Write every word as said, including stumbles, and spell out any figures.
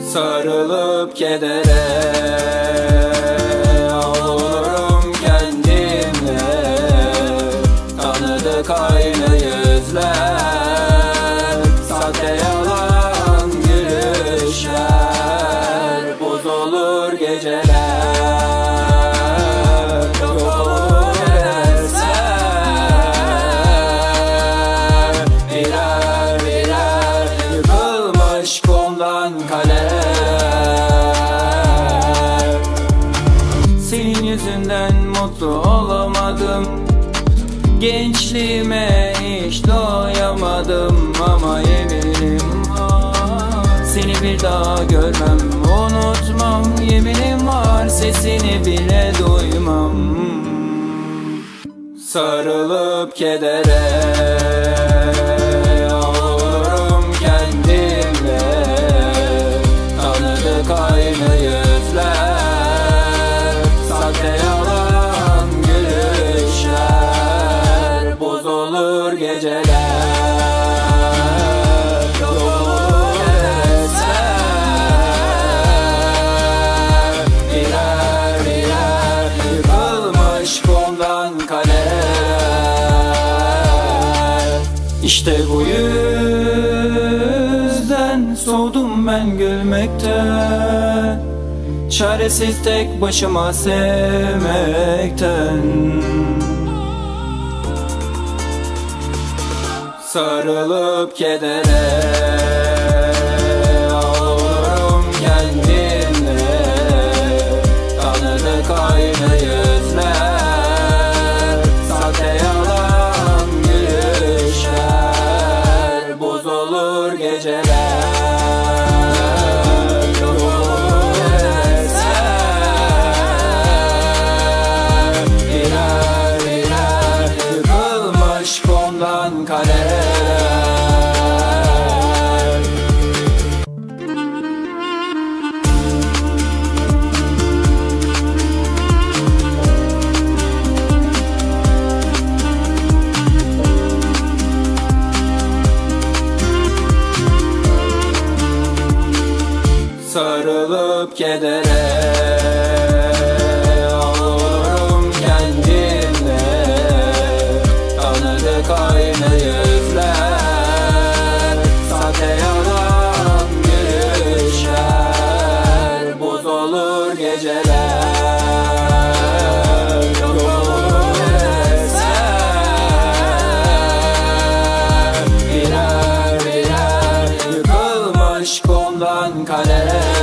Sarılıp kedere olurum kendimle. Tanıdık aynı yüzler, sahte yalan gülüşler. Bozulur geceler, yok olur eser. Birer birer yıkılmış kumdan kale. Senin yüzünden mutlu olamadım, gençliğime hiç doyamadım. Ama yeminim var, seni bir daha görmem, unutmam. Yeminim var, sesini bile duymam. Sarılıp kedere olurum kendimle. Tanıdık aynı yüzler, sahte yalan gülüşler. Bozulur geceler, yok olur eser. Birer birer yıkılmış kumdan kaleler. İşte bu yüzden soğudum ben gülmekten, çaresiz tek başıma sevmekten. Sarılıp kedere olurum kendimle. Tanıdık aynı yüzler, sahte yalan gülüşler. Bozulur geceler, yok olur eser. Birer birer yıkılmış kumdan kale. Sarılıp kedere olurum kendimle. Tanıdık aynı yüzler, sahte yalan gülüşler. Bozulur geceler, yok olur eser. Birer birer yıkılmış kumdan kale.